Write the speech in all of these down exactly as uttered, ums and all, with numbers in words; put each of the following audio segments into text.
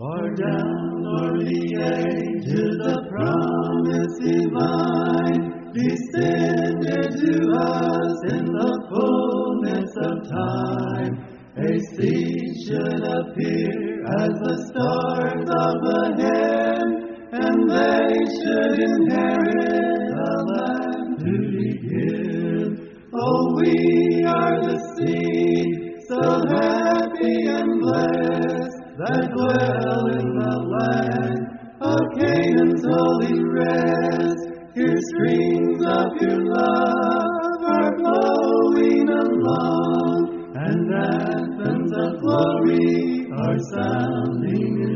For down o'er the ages the promise divine descended to us in the fullness of time. A seed should appear as the stars of the heaven, and they should inherit the land to be given. Oh, we are the seed, so happy and blessed, that dwell in the land of Canaan's holy rest. Here streams of your love are flowing along, and anthems of glory are sounding in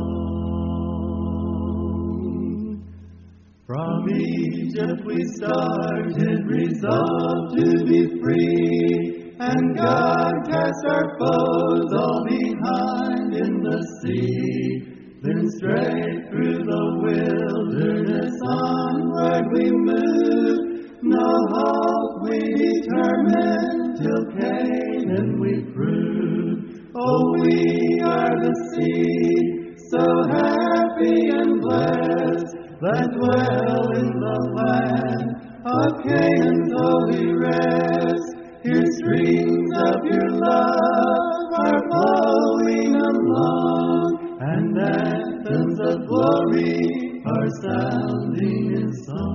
song. From Egypt we started, resolved to be free, and God cast our foes all behind in the sea. Then straight through the wilderness onward we moved, no halt we determined, till Canaan we proved. Oh, we are the seed, so happy and blessed, that dwell in the land of Canaan's holy rest. Here streams of your love are flowing along, and anthems of glory are sounding in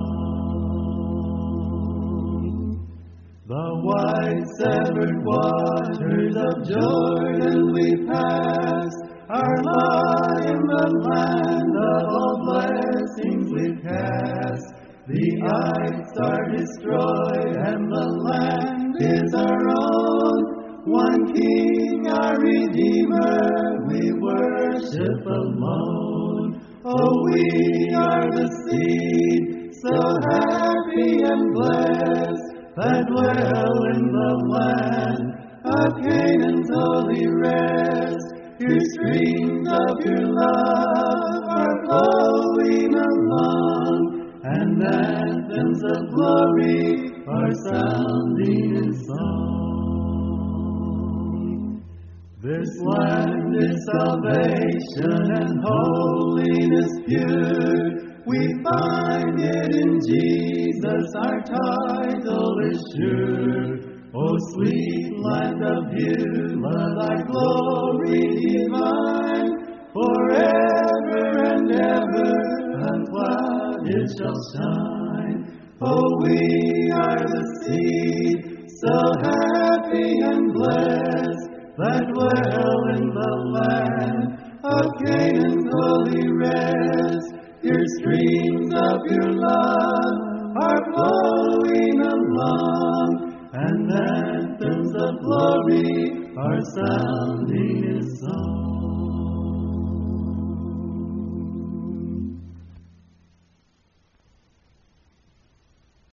song. The wide severed waters of Jordan we passed, our lot in the land of all blessings we cast. The ites are destroyed, and the land is our own. One King, our Redeemer, we worship alone. Oh, we are the seed, so happy and blessed, that dwell in the land of Canaan's holy rest. Here streams of your love are flowing along, and anthems of glory are sounding in song. This land is salvation and holiness pure. We find it in Jesus, our title is sure. O sweet land of Beulah, thy glory divine, forever and ever unclouded shall shine. Oh, we are the seed, so happy and blessed, that dwell in the land of Canaan's holy rest. Here streams of your love are flowing along, and anthems of glory are sounding in song.